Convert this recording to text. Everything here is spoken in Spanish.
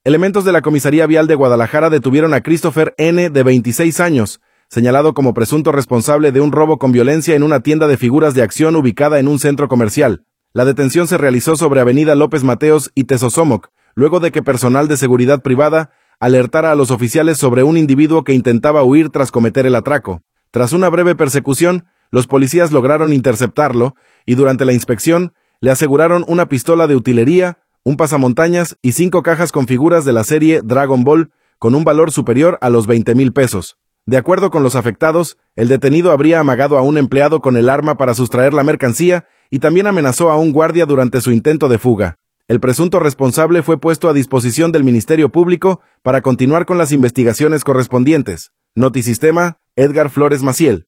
Elementos de la Comisaría Vial de Guadalajara detuvieron a Christopher N., de 26 años, señalado como presunto responsable de un robo con violencia en una tienda de figuras de acción ubicada en un centro comercial. La detención se realizó sobre Avenida López Mateos y Tezosomoc, luego de que personal de seguridad privada alertara a los oficiales sobre un individuo que intentaba huir tras cometer el atraco. Tras una breve persecución, los policías lograron interceptarlo y durante la inspección le aseguraron una pistola de utilería, un pasamontañas y 5 cajas con figuras de la serie Dragon Ball con un valor superior a los 20,000 pesos. De acuerdo con los afectados, el detenido habría amagado a un empleado con el arma para sustraer la mercancía y también amenazó a un guardia durante su intento de fuga. El presunto responsable fue puesto a disposición del Ministerio Público para continuar con las investigaciones correspondientes. Notisistema, Edgar Flores Maciel.